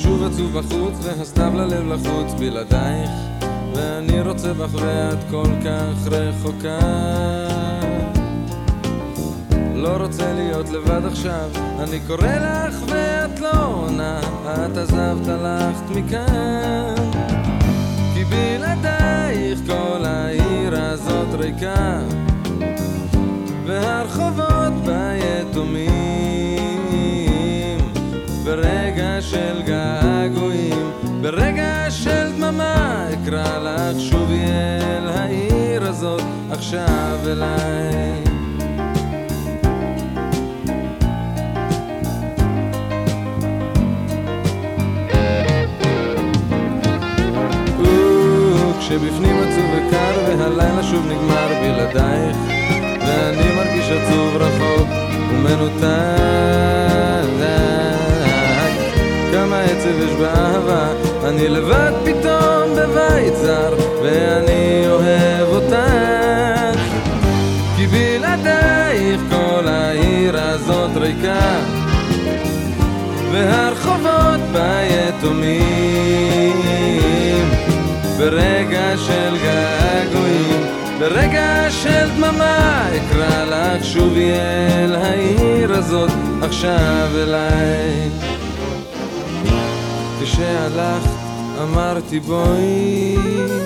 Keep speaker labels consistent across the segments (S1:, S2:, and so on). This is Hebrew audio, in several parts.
S1: שוב עצוב בחוץ והסתיו ללב לחוץ בלעדייך, ואני רוצה בך ואת כל כך רחוקה. לא רוצה להיות לבד עכשיו, אני קורא לך ואת לא עונה, את עזבת הלכת מכאן, כי בלעדייך כל העיר הזאת ריקה, והרחובות ביתומים. ברגע של געגועים, ברגע של דממה, אקרא לך שובי אל העיר הזאת, עכשיו אליי. כשבפנים עצוב וקר והלילה שוב נגמר בלעדייך, ואני מרגיש עצוב רחוק ומנותק. כמה עצב יש באהבה, אני לבד פתאום בבית זר, ואני אוהב אותך, כי בלעדייך כל העיר הזאת ריקה, והרחובות ביתומים. ברגע של געגועים, ברגע של דממה, אקרא לך שובי אל העיר הזאת, עכשיו אליי. כשהלכת אמרתי בואי,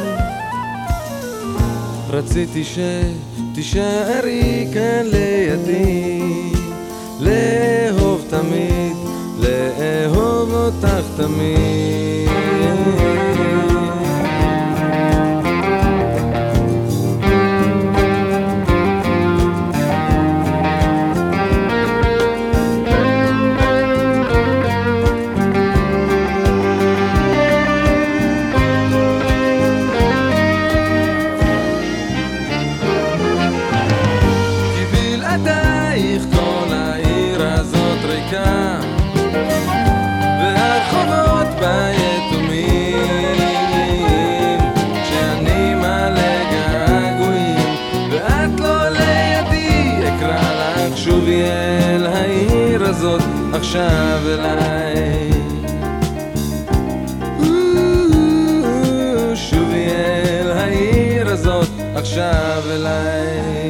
S1: רציתי שתישארי כאן לידי, לאהוב תמיד, לאהוב אותך תמיד. בלעדייך כל העיר הזאת ריקה, והרחובות ביתומים. כשאני מלא געגועים ואת לא לידי, אקרא לך שובי אל העיר הזאת, עכשיו אליי. שובי אל העיר הזאת, עכשיו אליי.